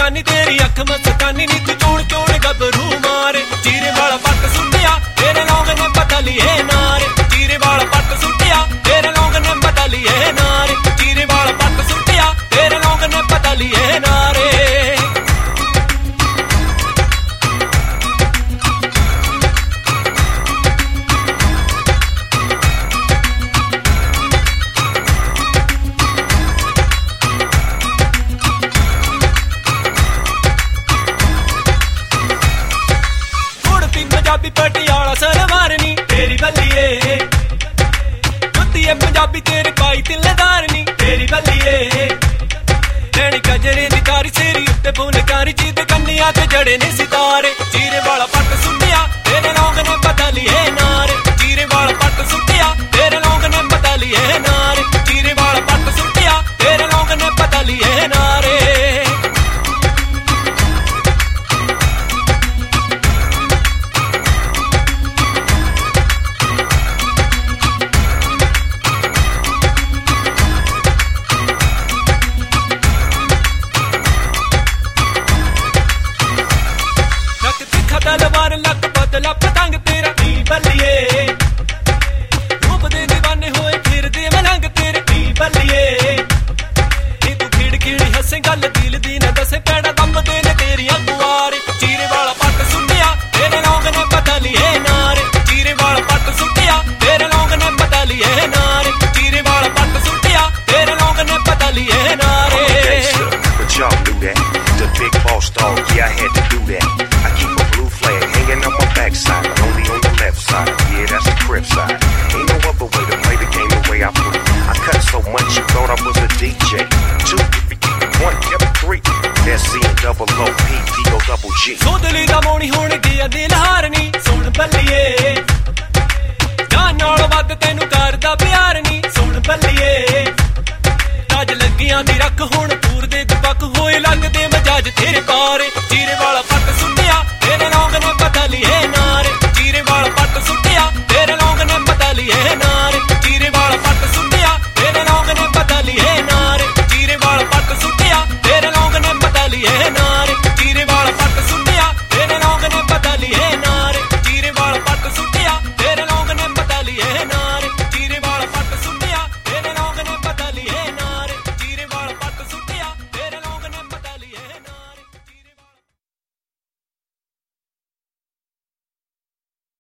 जगानी तेरी अख मस्तानी नी तू चोण चोण गबरू मारे चीरे वाला पट सुटिया तेरे लोग ने पता लिए नारे चीरे वाला पट सुटिया तेरे लोग ने पता लिए नारे चीरे वाला पट सुटिया तेरे लोग ने पता लिए नारे पंजाबी पटियाला सलवार नी तेरी बल्लीए जुत्ती है पंजाबी तेरे पाई तिल्लेदार नी तेरी बल्लीए लैनी कजरे दी तारी सेरी उत्ते फुलकारी चीते कन्निया ते जड़े ने सितारे चीरे वाला पट सुटिया तेरे लोग ने पता लिए नारे चीरे वाला पट सुटिया तेरे लोग ने पता लिए नारे चीरे वाला पट सुटिया तेरे लोग ने पता लिए नारे तलवार लक बदला पतंग तेरा नी बल्लिए रूप दे दीवाने होए फिर दे मलंग तेरे नी बल्लिए नी तू खिड़ खिड़ी हसे गल दिल दी न दसे पैड़ा दम दे ने तेरी अगुआरे चीरे वाला पट सुटिया तेरे लोग ने पता लिए नारे चीरे वाला पट सुटिया तेरे लोग ने पता लिए नारे चीरे वाला पट सुटिया तेरे लोग ने पता लिए नारे But y'all knew that the big boss dog, yeah, I had to do that. I keep a blue flag hanging on my backside, but only on the left side. Yeah, that's the crib side. Ain't no other way to play the game the way I play. I cut so much you thought I was a DJ. 2, 1, 3. That's C and double O P D O double G. ਸੋਦਲੀ ਦਾ ਮੋਣੀ ਹੋਣ ਗਿਆ ਦਿਲ ਹਾਰਨੀ ਸੁਣ ਬੱਲੀਏ ਜਾਨ ਨਾਲ ਵੱਧ ਤੈਨੂੰ ਕਰਦਾ ਪਿਆਰ ਨੀ ਸੁਣ ਬੱਲੀਏ ਤਾਜ ਲੱਗੀਆਂ ਦੀ ਰੱਖ ਹੁਣ ਪੂਰ ਦੇ ਦਬਕ ਹੋਏ